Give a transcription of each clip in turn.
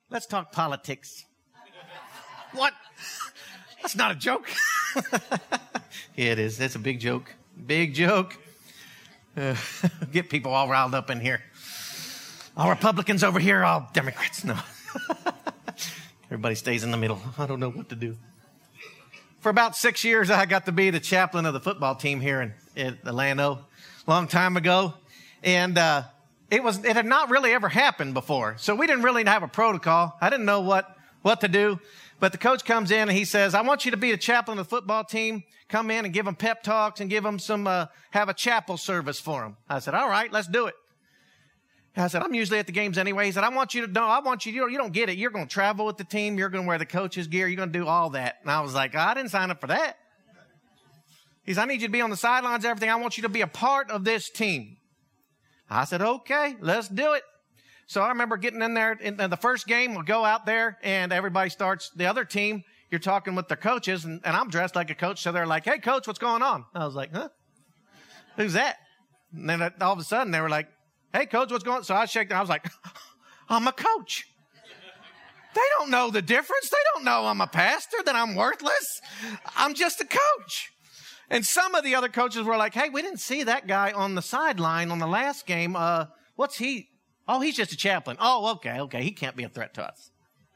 Let's talk politics. What? That's not a joke. Yeah, it is. That's a big joke. Big joke. Get people all riled up in here. All Republicans over here, all Democrats. No. Everybody stays in the middle. I don't know what to do. For about 6 years, I got to be the chaplain of the football team here in Atlanta, long time ago. And it had not really ever happened before. So we didn't really have a protocol. I didn't know what to do. But the coach comes in and he says, I want you to be the chaplain of the football team. Come in and give them pep talks and give them have a chapel service for them. I said, all right, let's do it. I said, I'm usually at the games anyway. He said, you don't get it. You're going to travel with the team. You're going to wear the coach's gear. You're going to do all that. And I was like, I didn't sign up for that. He said, I need you to be on the sidelines, everything. I want you to be a part of this team. I said, okay, let's do it. So I remember getting in there in the first game. We'll go out there and everybody starts, the other team, you're talking with their coaches and I'm dressed like a coach. So they're like, hey coach, what's going on? I was like, huh? Who's that? And then all of a sudden they were like, hey coach, what's going on? So I shaked and I was like, I'm a coach. They don't know the difference. They don't know I'm a pastor, that I'm worthless. I'm just a coach. And some of the other coaches were like, hey, we didn't see that guy on the sideline on the last game. What's he? Oh, he's just a chaplain. Oh, okay. He can't be a threat to us.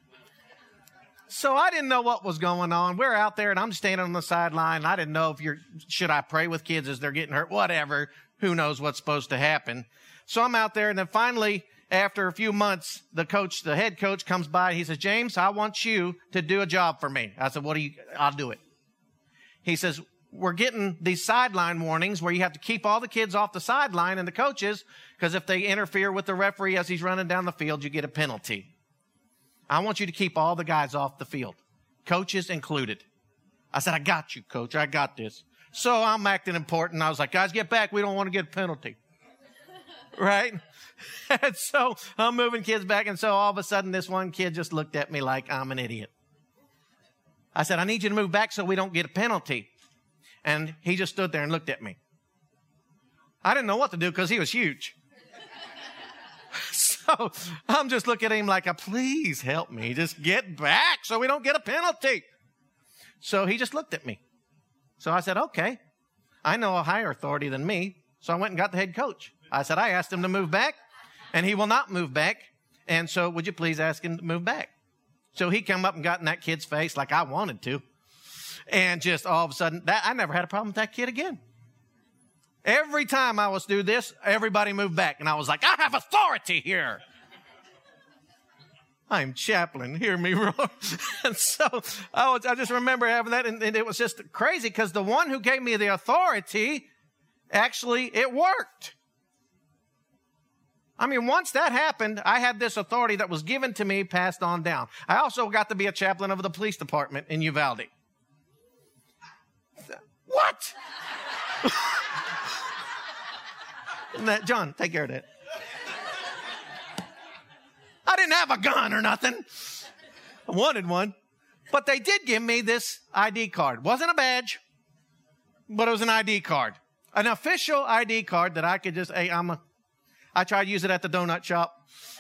So I didn't know what was going on. We're out there and I'm standing on the sideline. I didn't know should I pray with kids as they're getting hurt? Whatever. Who knows what's supposed to happen? So I'm out there and then finally, after a few months, the head coach comes by. He says, James, I want you to do a job for me. I said, I'll do it. He says, we're getting these sideline warnings where you have to keep all the kids off the sideline and the coaches, because if they interfere with the referee as he's running down the field, you get a penalty. I want you to keep all the guys off the field, coaches included. I said, I got you, coach. I got this. So I'm acting important. I was like, guys, get back. We don't want to get a penalty. Right? And so I'm moving kids back. And so all of a sudden, this one kid just looked at me like I'm an idiot. I said, I need you to move back so we don't get a penalty. And he just stood there and looked at me. I didn't know what to do because he was huge. So I'm just looking at him like, please help me. Just get back so we don't get a penalty. So he just looked at me. So I said, okay, I know a higher authority than me. So I went and got the head coach. I said, I asked him to move back and he will not move back. And so would you please ask him to move back? So he came up and got in that kid's face like I wanted to. And just all of a sudden, I never had a problem with that kid again. Every time I was do this, everybody moved back. And I was like, I have authority here. I'm chaplain. Hear me roar. And so I just remember having that. And it was just crazy because the one who gave me the authority, actually, it worked. I mean, once that happened, I had this authority that was given to me, passed on down. I also got to be a chaplain of the police department in Uvalde. What? John, take care of that. I didn't have a gun or nothing. I wanted one. But they did give me this ID card. Wasn't a badge, but it was an ID card. An official ID card that I could just, I tried to use it at the donut shop.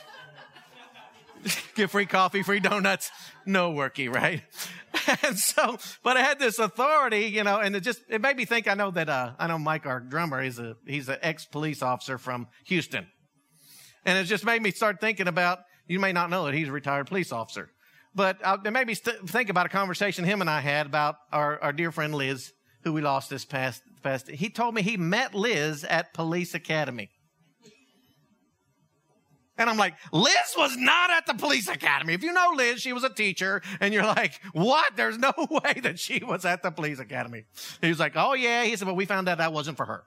Get free coffee, free donuts. No worky, right? And so, but I had this authority, and it made me think, I know Mike, our drummer, he's an ex-police officer from Houston. And it just made me start thinking about, you may not know that he's a retired police officer, but it made me think about a conversation him and I had about our dear friend Liz, who we lost this past. He told me he met Liz at Police Academy. And I'm like, Liz was not at the police academy. If you know Liz, she was a teacher. And you're like, what? There's no way that she was at the police academy. He was like, oh, yeah. He said, but we found out that wasn't for her.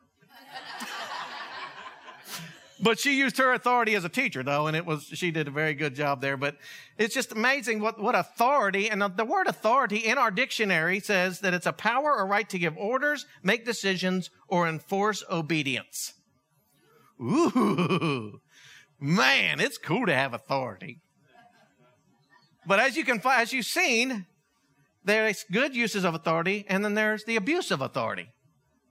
But she used her authority as a teacher, though, and she did a very good job there. But it's just amazing what authority, and the word authority in our dictionary says that it's a power or right to give orders, make decisions, or enforce obedience. Ooh. Man, it's cool to have authority. But as you've seen, there's good uses of authority, and then there's the abuse of authority.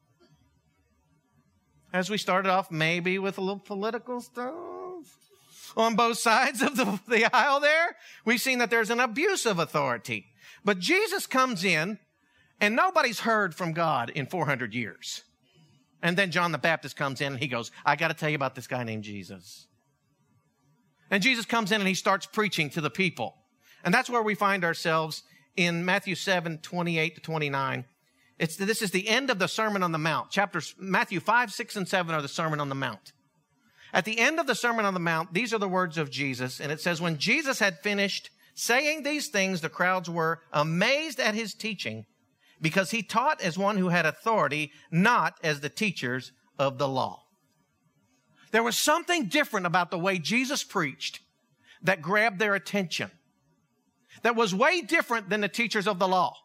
As we started off maybe with a little political stuff, on both sides of the aisle there. We've seen that there's an abuse of authority. But Jesus comes in, and nobody's heard from God in 400 years. And then John the Baptist comes in, and he goes, I got to tell you about this guy named Jesus. And Jesus comes in, and he starts preaching to the people. And that's where we find ourselves in Matthew 7, 28 to 29. This is the end of the Sermon on the Mount. Matthew 5, 6, and 7 are the Sermon on the Mount. At the end of the Sermon on the Mount, these are the words of Jesus. And it says, when Jesus had finished saying these things, the crowds were amazed at his teaching, because he taught as one who had authority, not as the teachers of the law. There was something different about the way Jesus preached that grabbed their attention, that was way different than the teachers of the law.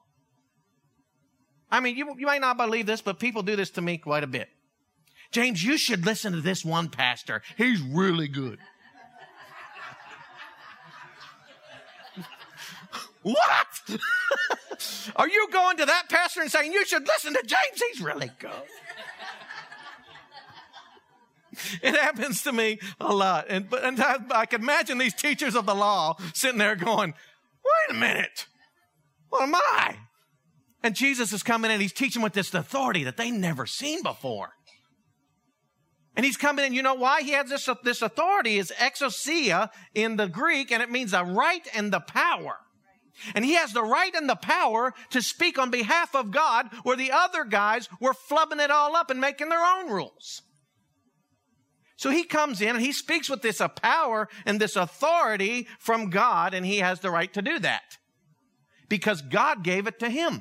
I mean, you might not believe this, but people do this to me quite a bit. James, you should listen to this one pastor. He's really good. What? Are you going to that pastor and saying, you should listen to James? He's really good. It happens to me a lot. And I can imagine these teachers of the law sitting there going, wait a minute. What am I? And Jesus is coming in. He's teaching with this authority that they never seen before. And he's coming in. You know why he has this authority? Is exousia in the Greek, and it means the right and the power. And he has the right and the power to speak on behalf of God, where the other guys were flubbing it all up and making their own rules. So he comes in and he speaks with this power and this authority from God, and he has the right to do that because God gave it to him.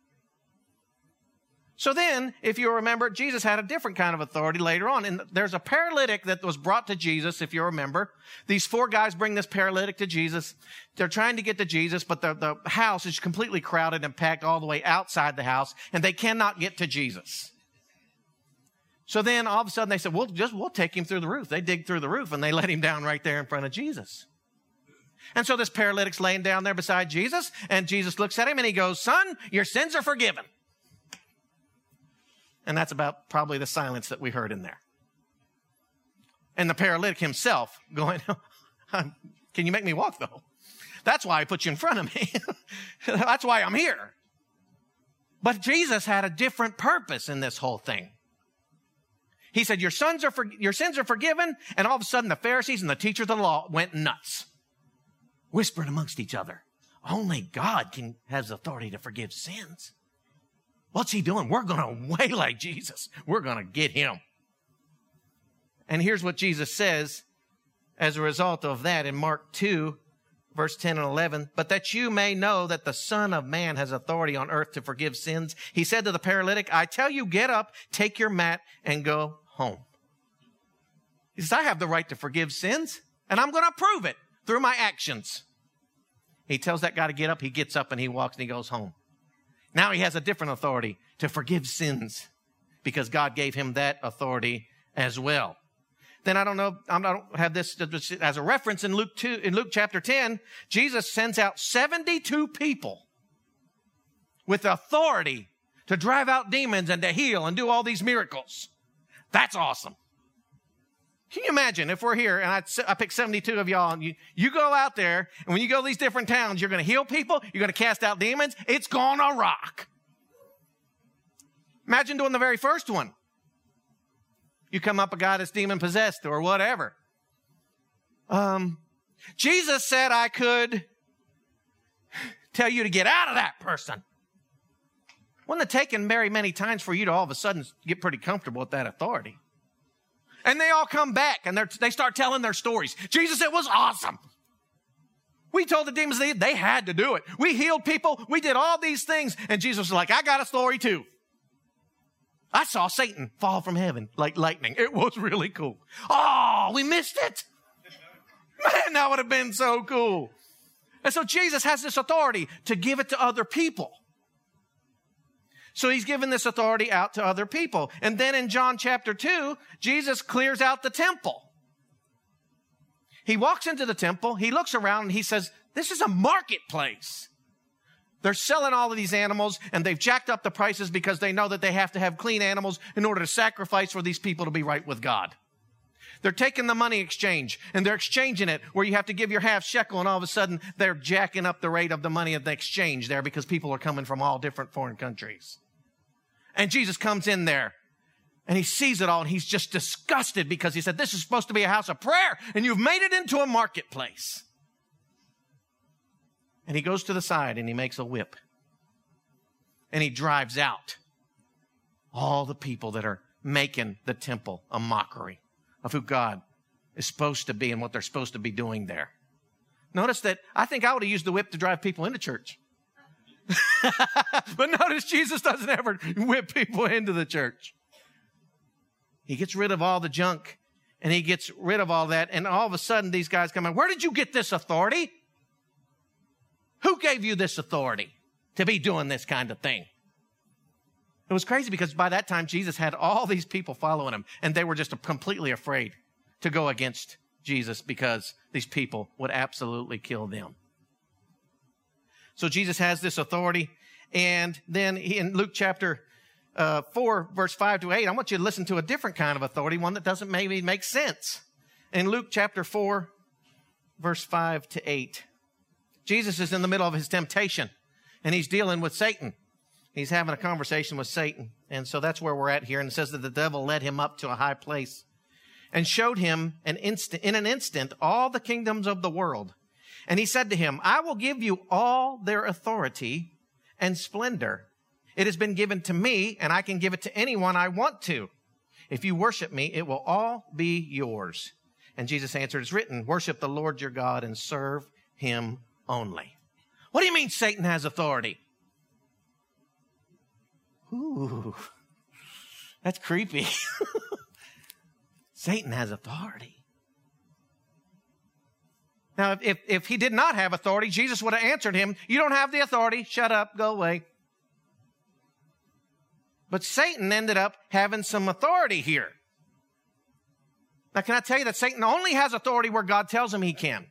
So then, if you remember, Jesus had a different kind of authority later on. And there's a paralytic that was brought to Jesus, if you remember. These 4 guys bring this paralytic to Jesus. They're trying to get to Jesus, but the house is completely crowded and packed all the way outside the house, and they cannot get to Jesus. So then, all of a sudden, they said, we'll take him through the roof. They dig through the roof, and they let him down right there in front of Jesus. And so this paralytic's laying down there beside Jesus, and Jesus looks at him, and he goes, son, your sins are forgiven. And that's about probably the silence that we heard in there. And the paralytic himself going, can you make me walk, though? That's why I put you in front of me. That's why I'm here. But Jesus had a different purpose in this whole thing. He said, your sins are forgiven. And all of a sudden, the Pharisees and the teachers of the law went nuts, whispering amongst each other. Only God has authority to forgive sins. What's he doing? We're going to waylay Jesus. We're going to get him. And here's what Jesus says as a result of that in Mark 2, verse 10 and 11. But that you may know that the Son of Man has authority on earth to forgive sins. He said to the paralytic, I tell you, get up, take your mat, and go home. He says, I have the right to forgive sins, and I'm going to prove it through my actions. He tells that guy to get up. He gets up and he walks and he goes home. Now he has a different authority to forgive sins because God gave him that authority as well. Then I don't have this as a reference in Luke chapter 10. Jesus sends out 72 people with authority to drive out demons and to heal and do all these miracles. That's awesome. Can you imagine if we're here and I pick 72 of y'all and you go out there, and when you go to these different towns, you're going to heal people, you're going to cast out demons. It's going to rock. Imagine doing the very first one. You come up a guy that's demon possessed or whatever. Jesus said I could tell you to get out of that person. Wouldn't it taken very many times for you to all of a sudden get pretty comfortable with that authority? And they all come back and they start telling their stories. Jesus, it was awesome. We told the demons they had to do it. We healed people. We did all these things. And Jesus was like, I got a story too. I saw Satan fall from heaven like lightning. It was really cool. Oh, we missed it. Man, that would have been so cool. And so Jesus has this authority to give it to other people. So he's given this authority out to other people. And then in John chapter 2, Jesus clears out the temple. He walks into the temple. He looks around and he says, this is a marketplace. They're selling all of these animals and they've jacked up the prices because they know that they have to have clean animals in order to sacrifice for these people to be right with God. They're taking the money exchange and they're exchanging it where you have to give your half shekel, and all of a sudden they're jacking up the rate of the money of the exchange there because people are coming from all different foreign countries. And Jesus comes in there and he sees it all and he's just disgusted because he said, this is supposed to be a house of prayer and you've made it into a marketplace. And he goes to the side and he makes a whip and he drives out all the people that are making the temple a mockery of who God is supposed to be and what they're supposed to be doing there. Notice that I think I would have used the whip to drive people into church. But notice Jesus doesn't ever whip people into the church. He gets rid of all the junk and he gets rid of all that. And all of a sudden these guys come in. Where did you get this authority? Who gave you this authority to be doing this kind of thing? It was crazy because by that time, Jesus had all these people following him, and they were just completely afraid to go against Jesus because these people would absolutely kill them. So Jesus has this authority, and then in Luke chapter 4, verse 5 to 8, I want you to listen to a different kind of authority, one that doesn't maybe make sense. In Luke chapter 4, verse 5 to 8, Jesus is in the middle of his temptation, and he's dealing with Satan. He's having a conversation with Satan. And so that's where we're at here. And it says that the devil led him up to a high place and showed him in an instant all the kingdoms of the world. And he said to him, I will give you all their authority and splendor. It has been given to me, and I can give it to anyone I want to. If you worship me, it will all be yours. And Jesus answered, it's written, worship the Lord your God and serve him only. What do you mean Satan has authority? Ooh, that's creepy. Satan has authority. Now, if he did not have authority, Jesus would have answered him, you don't have the authority, shut up, go away. But Satan ended up having some authority here. Now, can I tell you that Satan only has authority where God tells him he can?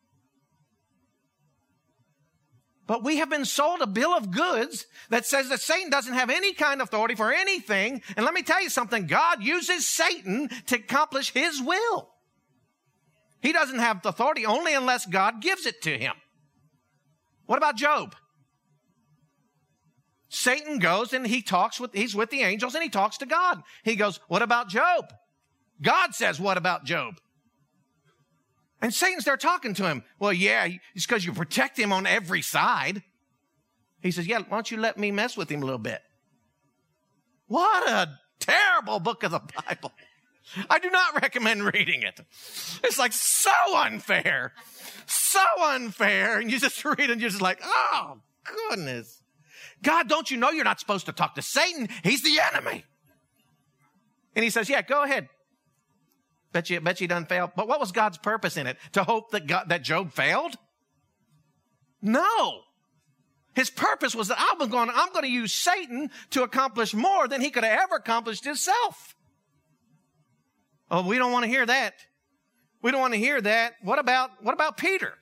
But we have been sold a bill of goods that says that Satan doesn't have any kind of authority for anything. And let me tell you something. God uses Satan to accomplish his will. He doesn't have authority only unless God gives it to him. What about Job? Satan goes and he's with the angels and he talks to God. He goes, what about Job? God says, what about Job? And Satan's there talking to him. Well, yeah, it's because you protect him on every side. He says, yeah, why don't you let me mess with him a little bit? What a terrible book of the Bible. I do not recommend reading it. It's like so unfair. So unfair. And you just read it and you're just like, oh, goodness. God, don't you know you're not supposed to talk to Satan? He's the enemy. And he says, yeah, go ahead. Bet you done failed. But what was God's purpose in it? To hope that Job failed? No. His purpose was that I'm going to use Satan to accomplish more than he could have ever accomplished himself. Oh, we don't want to hear that. We don't want to hear that. What about Peter?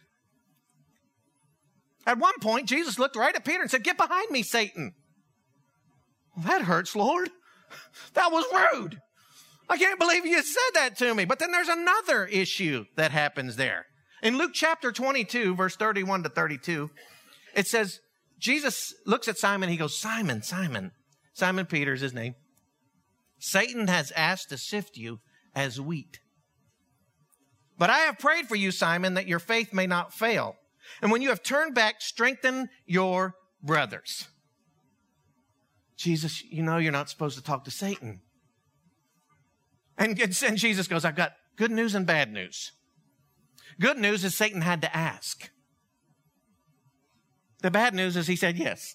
At one point, Jesus looked right at Peter and said, get behind me, Satan. Well, that hurts, Lord. That was rude. I can't believe you said that to me. But then there's another issue that happens there. In Luke chapter 22, verse 31 to 32, it says, Jesus looks at Simon. He goes, Simon, Simon. Simon Peter is his name. Satan has asked to sift you as wheat. But I have prayed for you, Simon, that your faith may not fail. And when you have turned back, strengthen your brothers. Jesus, you know you're not supposed to talk to Satan. And Jesus goes, I've got good news and bad news. Good news is Satan had to ask. The bad news is he said yes.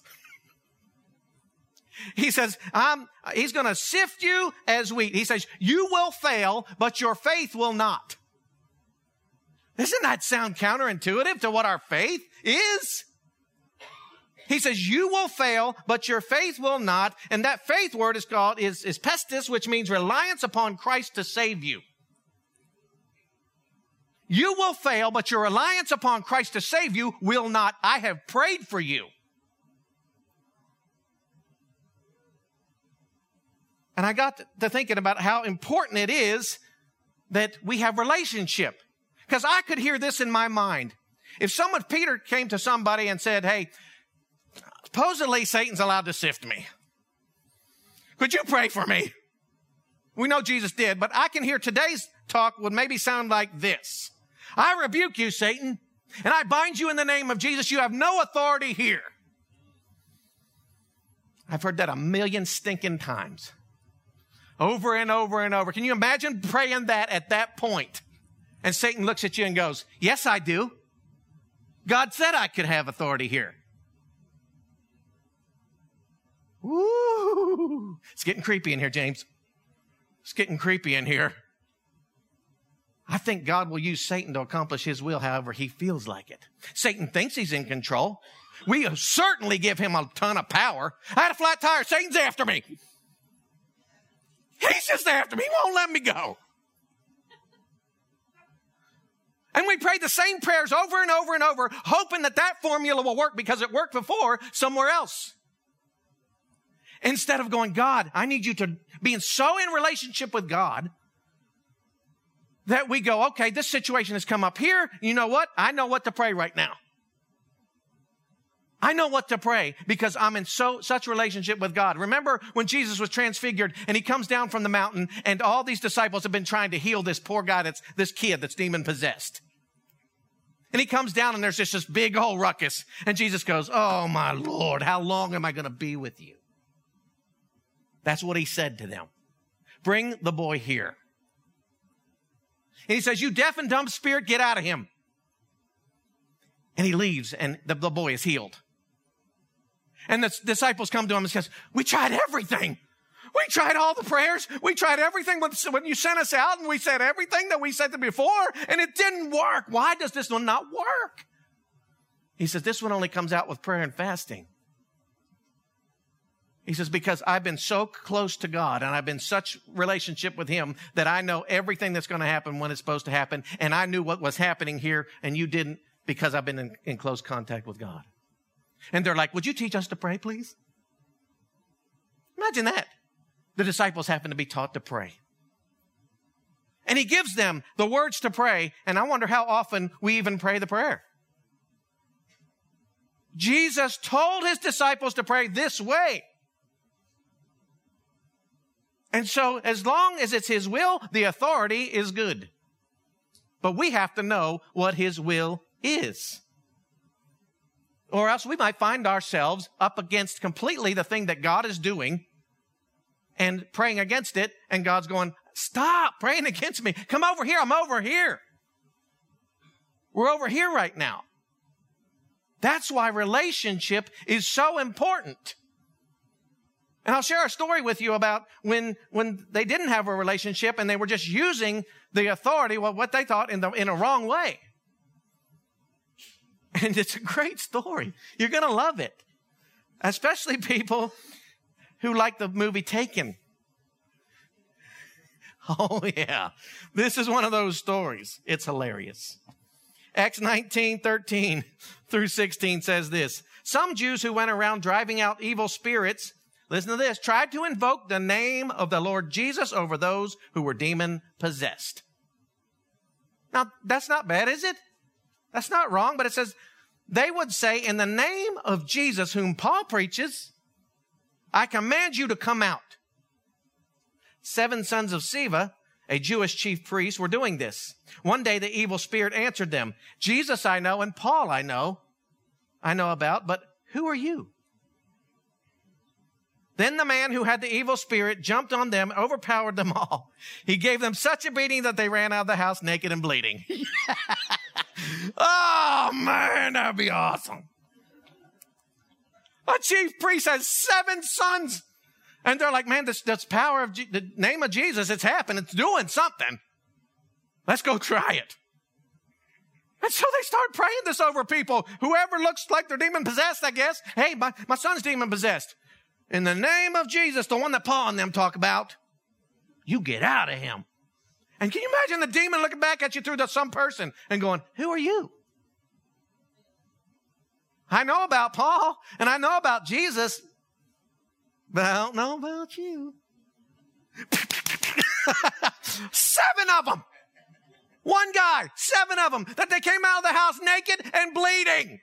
He says, he's going to sift you as wheat. He says, you will fail, but your faith will not. Doesn't that sound counterintuitive to what our faith is? He says, you will fail, but your faith will not. And that faith word is called, is pistis, which means reliance upon Christ to save you. You will fail, but your reliance upon Christ to save you will not. I have prayed for you. And I got to thinking about how important it is that we have relationship. Because I could hear this in my mind. If Peter came to somebody and said, hey, supposedly Satan's allowed to sift me. Could you pray for me? We know Jesus did, but I can hear today's talk would maybe sound like this. I rebuke you, Satan, and I bind you in the name of Jesus. You have no authority here. I've heard that a million stinking times. Over and over and over. Can you imagine praying that at that point? And Satan looks at you and goes, yes, I do. God said I could have authority here. Woo! It's getting creepy in here, James. It's getting creepy in here. I think God will use Satan to accomplish his will however he feels like it. Satan thinks he's in control. We certainly give him a ton of power. I had a flat tire. Satan's after me. He's just after me. He won't let me go. And we pray the same prayers over and over and over, hoping that that formula will work because it worked before somewhere else. Instead of going, God, I need you to be so in relationship with God that we go, okay, this situation has come up here. You know what? I know what to pray right now. I know what to pray because I'm in such relationship with God. Remember when Jesus was transfigured and he comes down from the mountain and all these disciples have been trying to heal this poor guy, this kid that's demon possessed. And he comes down and there's just this big old ruckus. And Jesus goes, oh my Lord, how long am I going to be with you? That's what he said to them. Bring the boy here. And he says, you deaf and dumb spirit, get out of him. And he leaves and the boy is healed. And the disciples come to him and says, we tried everything. We tried all the prayers. We tried everything when you sent us out, and we said everything that we said before, and it didn't work. Why does this one not work? He says, this one only comes out with prayer and fasting. He says, because I've been so close to God and I've been such relationship with him that I know everything that's going to happen when it's supposed to happen. And I knew what was happening here and you didn't because I've been in close contact with God. And they're like, would you teach us to pray, please? Imagine that. The disciples happen to be taught to pray. And he gives them the words to pray. And I wonder how often we even pray the prayer. Jesus told his disciples to pray this way. And so as long as it's his will, the authority is good. But we have to know what his will is. Or else we might find ourselves up against completely the thing that God is doing and praying against it. And God's going, stop praying against me. Come over here. I'm over here. We're over here right now. That's why relationship is so important. And I'll share a story with you about when they didn't have a relationship and they were just using the authority, well, what they thought in a wrong way. And it's a great story. You're going to love it. Especially people who like the movie Taken. Oh, yeah. This is one of those stories. It's hilarious. Acts 19:13 through 16 says this. Some Jews who went around driving out evil spirits, listen to this, tried to invoke the name of the Lord Jesus over those who were demon possessed. Now, that's not bad, is it? That's not wrong, but it says, they would say, in the name of Jesus, whom Paul preaches, I command you to come out. 7 sons of Sceva, a Jewish chief priest, were doing this. One day the evil spirit answered them, Jesus I know and Paul I know about, but who are you? Then the man who had the evil spirit jumped on them, overpowered them all. He gave them such a beating that they ran out of the house naked and bleeding. Oh, man, that'd be awesome. A chief priest has 7 sons. And they're like, man, this power of the name of Jesus, it's happened. It's doing something. Let's go try it. And so they start praying this over people. Whoever looks like they're demon possessed, I guess. Hey, my son's demon possessed. In the name of Jesus, the one that Paul and them talk about, you get out of him. And can you imagine the demon looking back at you through some person and going, who are you? I know about Paul and I know about Jesus, but I don't know about you. 7 of them. One guy, 7 of them, that they came out of the house naked and bleeding.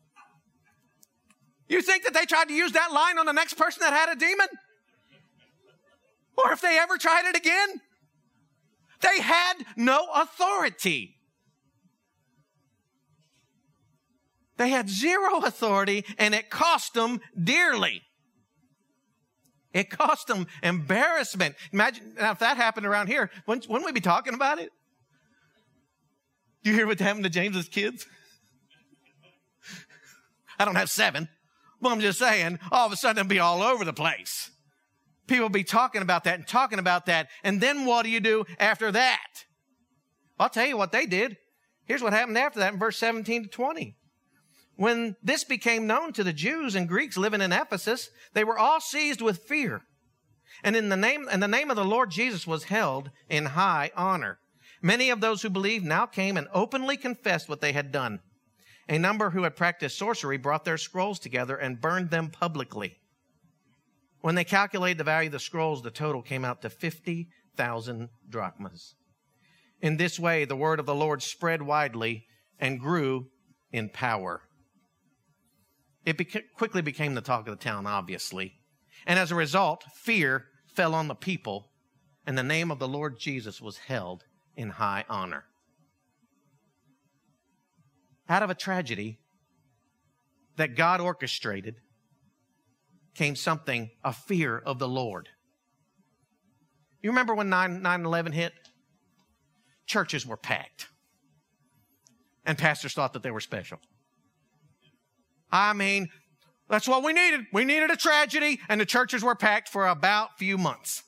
You think that they tried to use that line on the next person that had a demon? Or if they ever tried it again? They had no authority. They had 0 authority, and it cost them dearly. It cost them embarrassment. Imagine now if that happened around here, wouldn't we be talking about it? Do you hear what happened to James's kids? I don't have 7, but I'm just saying, all of a sudden it'll be all over the place. People will be talking about that and talking about that. And then what do you do after that? I'll tell you what they did. Here's what happened after that in verse 17 to 20. When this became known to the Jews and Greeks living in Ephesus, they were all seized with fear. And the name of the Lord Jesus was held in high honor. Many of those who believed now came and openly confessed what they had done. A number who had practiced sorcery brought their scrolls together and burned them publicly. When they calculated the value of the scrolls, the total came out to 50,000 drachmas. In this way, the word of the Lord spread widely and grew in power. It quickly became the talk of the town, obviously. And as a result, fear fell on the people, and the name of the Lord Jesus was held in high honor. Out of a tragedy that God orchestrated came something, a fear of the Lord. You remember when 9/11 hit? Churches were packed. And pastors thought that they were special. I mean, that's what we needed. We needed a tragedy, and the churches were packed for about a few months.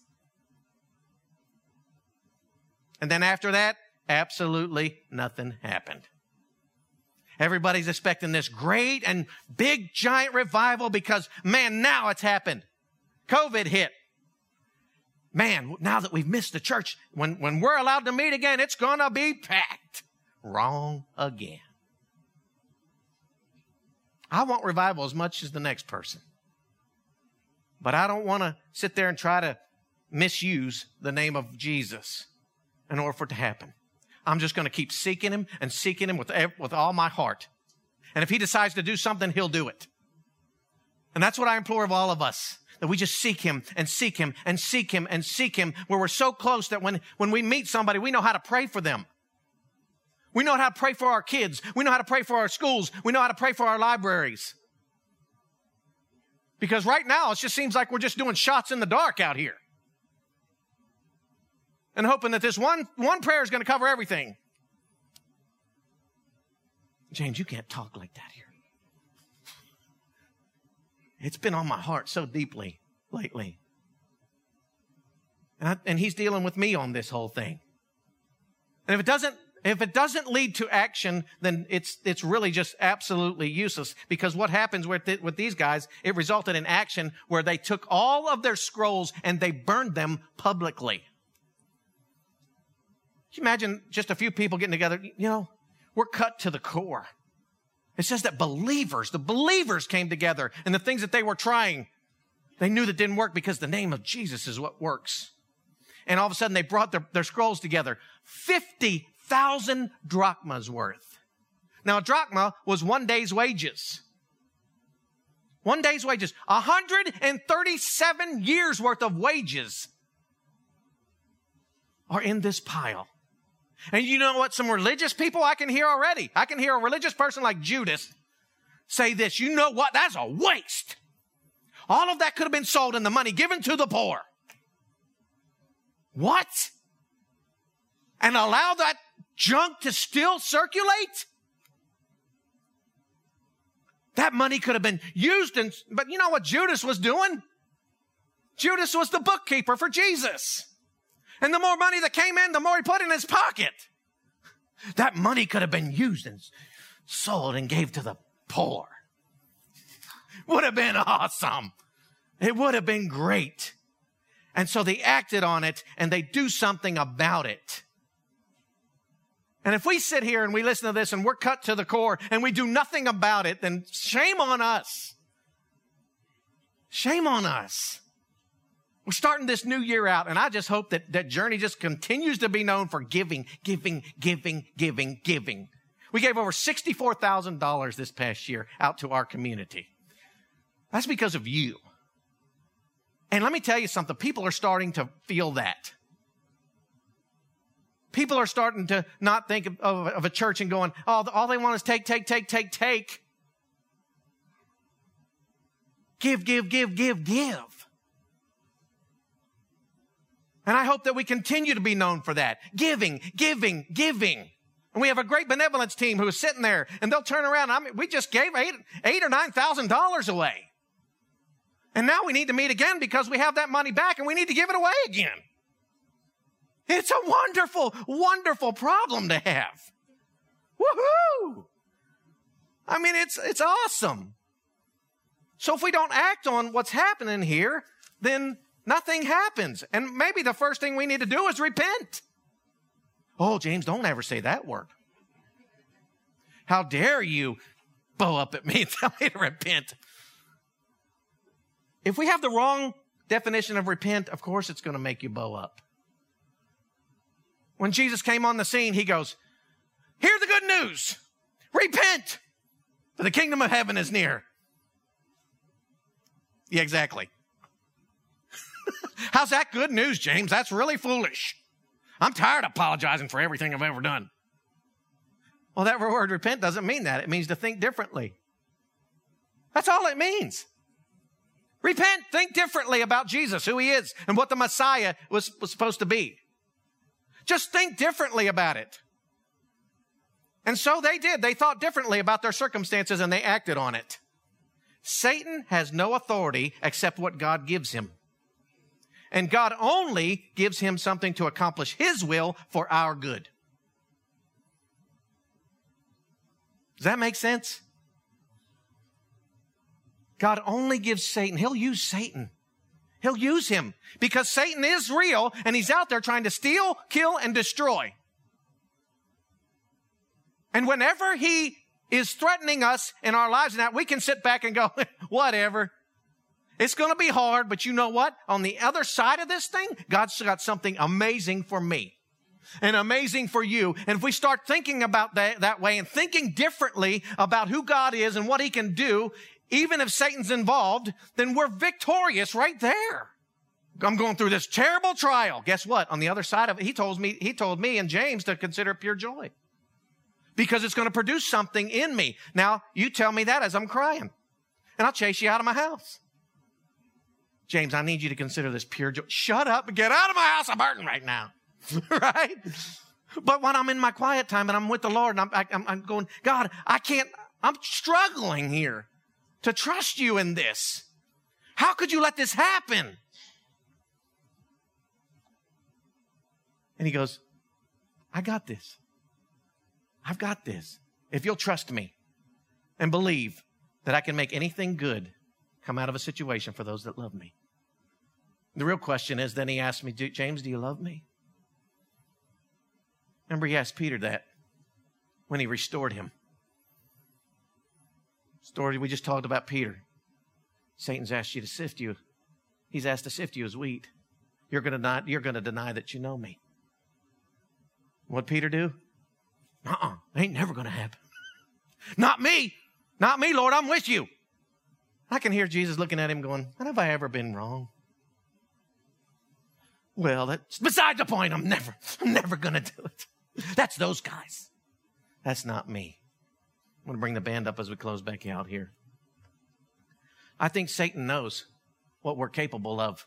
And then after that, absolutely nothing happened. Everybody's expecting this great and big giant revival because, man, now it's happened. COVID hit. Man, now that we've missed the church, when we're allowed to meet again, it's going to be packed. Wrong again. I want revival as much as the next person. But I don't want to sit there and try to misuse the name of Jesus in order for it to happen. I'm just going to keep seeking him and seeking him with all my heart. And if he decides to do something, he'll do it. And that's what I implore of all of us, that we just seek him and seek him and seek him and seek him, where we're so close that when we meet somebody, we know how to pray for them. We know how to pray for our kids. We know how to pray for our schools. We know how to pray for our libraries. Because right now, it just seems like we're just doing shots in the dark out here. And hoping that this one prayer is going to cover everything. James, you can't talk like that here. It's been on my heart so deeply lately. And he's dealing with me on this whole thing. And if it doesn't lead to action, then it's really just absolutely useless. Because what happens with these guys, it resulted in action where they took all of their scrolls and they burned them publicly. Can you imagine just a few people getting together? You know, we're cut to the core. It says that the believers came together, and the things that they were trying, they knew that didn't work because the name of Jesus is what works. And all of a sudden they brought their scrolls together. 50,000 drachmas worth. Now a drachma was 1 day's wages. 1 day's wages. 137 years worth of wages are in this pile. And you know what? Some religious people I can hear already. I can hear a religious person like Judas say this. You know what? That's a waste. All of that could have been sold and the money given to the poor. What? And allow that junk to still circulate? That money could have been used but you know what Judas was doing? Judas was the bookkeeper for Jesus. And the more money that came in, the more he put in his pocket. That money could have been used and sold and gave to the poor. Would have been awesome. It would have been great. And so they acted on it and they do something about it. And if we sit here and we listen to this and we're cut to the core and we do nothing about it, then shame on us. Shame on us. We're starting this new year out, and I just hope that Journey just continues to be known for giving. We gave over $64,000 this past year out to our community. That's because of you. And let me tell you something. People are starting to feel that. People are starting to not think of a church and going, oh, all they want is take. Give. And I hope that we continue to be known for that. Giving. And we have a great benevolence team who is sitting there, and they'll turn around. We just gave $8,000 or $9,000 away. And now we need to meet again because we have that money back, and we need to give it away again. It's a wonderful, wonderful problem to have. Woohoo! I mean, it's awesome. So if we don't act on what's happening here, then nothing happens. And maybe the first thing we need to do is repent. Oh, James, don't ever say that word. How dare you bow up at me and tell me to repent? If we have the wrong definition of repent, of course it's going to make you bow up. When Jesus came on the scene, he goes, here's the good news. Repent, for the kingdom of heaven is near. Yeah, exactly. How's that good news, James? That's really foolish. I'm tired of apologizing for everything I've ever done. Well, that word repent doesn't mean that. It means to think differently. That's all it means. Repent, think differently about Jesus, who he is, and what the Messiah was supposed to be. Just think differently about it. And so they did. They thought differently about their circumstances, and they acted on it. Satan has no authority except what God gives him. And God only gives him something to accomplish his will for our good. Does that make sense? God only gives Satan. He'll use Satan. He'll use him because Satan is real and he's out there trying to steal, kill, and destroy. And whenever he is threatening us in our lives, now we can sit back and go, whatever. It's going to be hard, but you know what? On the other side of this thing, God's got something amazing for me and amazing for you. And if we start thinking about that way and thinking differently about who God is and what he can do, even if Satan's involved, then we're victorious right there. I'm going through this terrible trial. Guess what? On the other side of it, he told me and James to consider it pure joy because it's going to produce something in me. Now, you tell me that as I'm crying, and I'll chase you out of my house. James, I need you to consider this pure joy. Shut up and get out of my house. I'm hurting right now. Right? But when I'm in my quiet time and I'm with the Lord and I'm going, God, I'm struggling here to trust you in this. How could you let this happen? And he goes, I got this. I've got this. If you'll trust me and believe that I can make anything good come out of a situation for those that love me. The real question is, then he asked me, James, do you love me? Remember, he asked Peter that when he restored him. Story we just talked about Peter. Satan's asked you to sift you. He's asked to sift you as wheat. You're going to deny that you know me. What'd Peter do? Ain't never going to happen. Not me, Lord, I'm with you. I can hear Jesus looking at him going, when have I ever been wrong? Well, that's beside the point. I'm never going to do it. That's those guys. That's not me. I'm going to bring the band up as we close back out here. I think Satan knows what we're capable of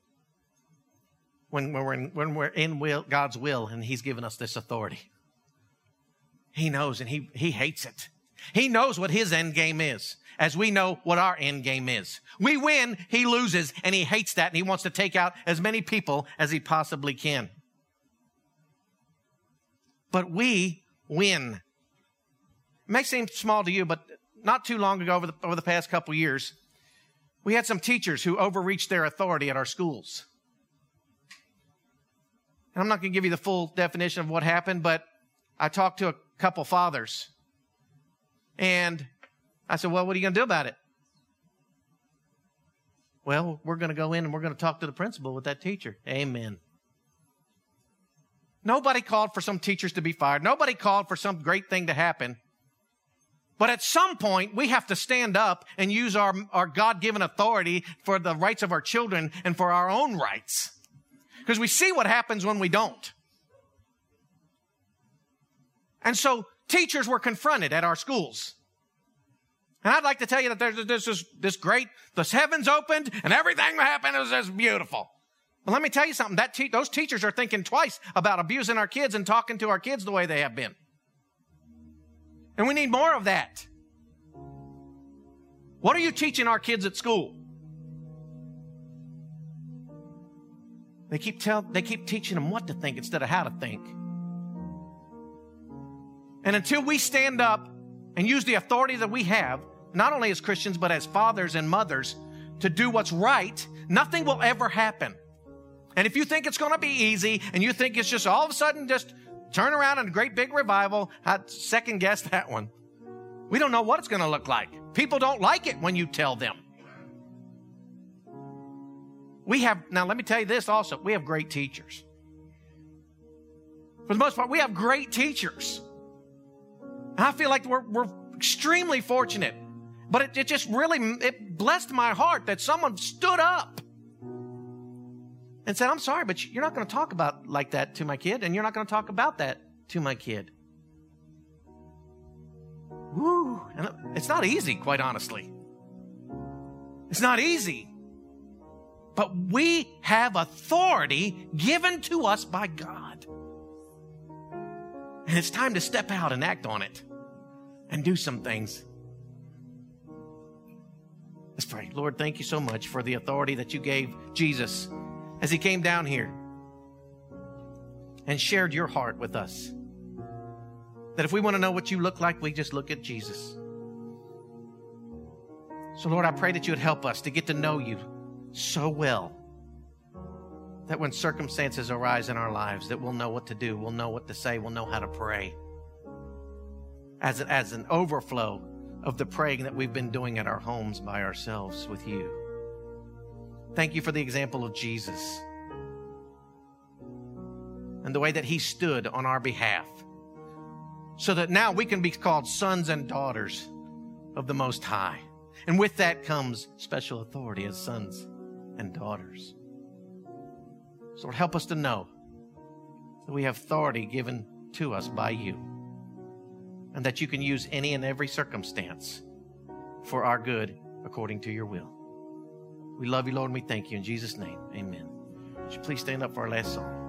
when we're in God's will and he's given us this authority. He knows and he hates it. He knows what his end game is, as we know what our end game is. We win, he loses, and he hates that, and he wants to take out as many people as he possibly can. But we win. It may seem small to you, but not too long ago, over the past couple years, we had some teachers who overreached their authority at our schools. And I'm not going to give you the full definition of what happened, but I talked to a couple fathers. And I said, well, what are you going to do about it? Well, we're going to go in and we're going to talk to the principal with that teacher. Amen. Nobody called for some teachers to be fired. Nobody called for some great thing to happen. But at some point, we have to stand up and use our God-given authority for the rights of our children and for our own rights. Because we see what happens when we don't. And so teachers were confronted at our schools. And I'd like to tell you that there's this great, the heavens opened and everything that happened was just beautiful. But let me tell you something. Those teachers are thinking twice about abusing our kids and talking to our kids the way they have been. And we need more of that. What are you teaching our kids at school? They keep teaching them what to think instead of how to think. And until we stand up and use the authority that we have, not only as Christians, but as fathers and mothers, to do what's right, nothing will ever happen. And if you think it's going to be easy, and you think it's just all of a sudden just turn around in a great big revival, I'd second guess that one. We don't know what it's going to look like. People don't like it when you tell them. Now let me tell you this also, we have great teachers. For the most part, we have great teachers. And I feel like we're extremely fortunate. But it just really, it blessed my heart that someone stood up and said, I'm sorry, but you're not going to talk about like that to my kid, and you're not going to talk about that to my kid. Woo. And it's not easy, quite honestly. It's not easy. But we have authority given to us by God. And it's time to step out and act on it and do some things. Let's pray. Lord, thank you so much for the authority that you gave Jesus as he came down here and shared your heart with us. That if we want to know what you look like, we just look at Jesus. So Lord, I pray that you would help us to get to know you so well that when circumstances arise in our lives, that we'll know what to do, we'll know what to say, we'll know how to pray. As an overflow of the praying that we've been doing at our homes by ourselves with you. Thank you for the example of Jesus and the way that he stood on our behalf so that now we can be called sons and daughters of the Most High. And with that comes special authority as sons and daughters. So Lord, help us to know that we have authority given to us by you, and that you can use any and every circumstance for our good according to your will. We love you, Lord, and we thank you. In Jesus' name, amen. Would you please stand up for our last song?